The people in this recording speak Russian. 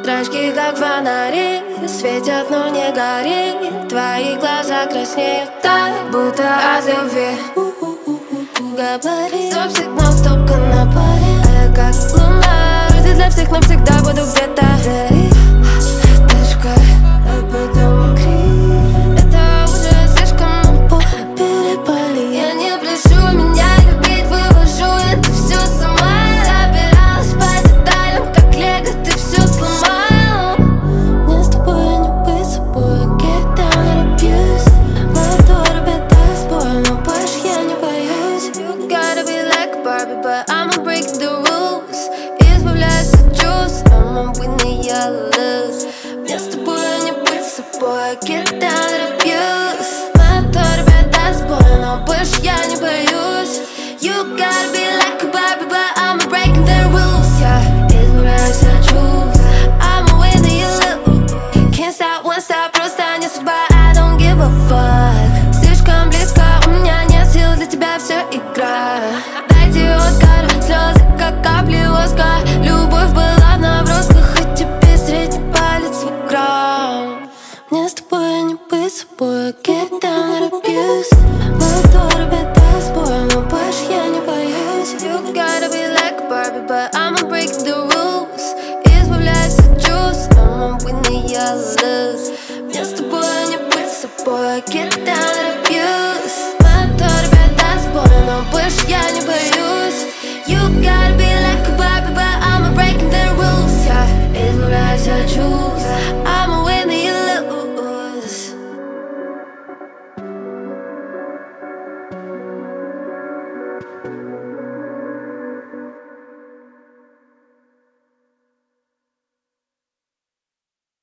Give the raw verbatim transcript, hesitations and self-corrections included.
Зрачки как фонари, светят, но не горит. Твои глаза краснеют так, будто от любви. Габарит, стоп-сигнал, стопка на паре. А я как луна, вроде для всех навсегда буду где-то вдали. Точка, а потом крик. Это уже слишком глупо, перепали. Я не прошу меня любить, вывожу это все сама. Собиралась по деталям, как лего, ты все сломал. Мне с тобой не быть собой, get down and abuse. Мотор беда с боем, но больше я не боюсь. You gotta be like a Barbie, but I'ma break the rules. Избавляюсь от чувств, I'm a winner, я lose. Мне с тобой не быть собой, get down and abuse. Мотор беда с боем, но больше я не боюсь. You gotta be